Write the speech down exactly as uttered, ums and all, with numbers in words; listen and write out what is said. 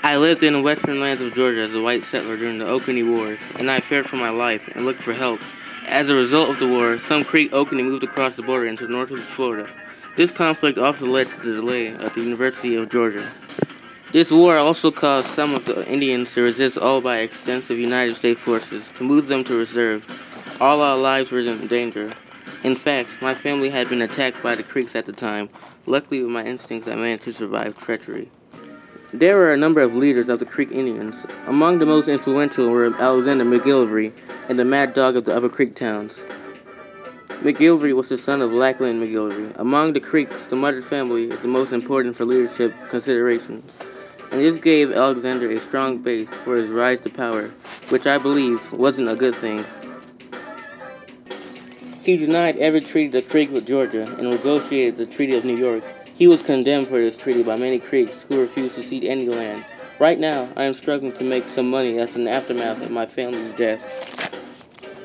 I lived in the western lands of Georgia as a white settler during the Oconee Wars, and I feared for my life and looked for help. As a result of the war, some Creek Oconee moved across the border into northwest Florida. This conflict also led to the delay at the University of Georgia. This war also caused some of the Indians to resist all by extensive United States forces to move them to reserve. All our lives were in danger. In fact, my family had been attacked by the Creeks at the time. Luckily, with my instincts, I managed to survive treachery. There were a number of leaders of the Creek Indians. Among the most influential were Alexander McGillivray and the Mad Dog of the Upper Creek towns. McGillivray was the son of Lackland McGillivray. Among the Creeks, the Muddard family is the most important for leadership considerations, and this gave Alexander a strong base for his rise to power, which I believe wasn't a good thing. He denied every treaty the Creek with Georgia and negotiated the Treaty of New York. He was condemned for this treaty by many Creeks who refused to cede any land. Right now, I am struggling to make some money as an aftermath of my family's death.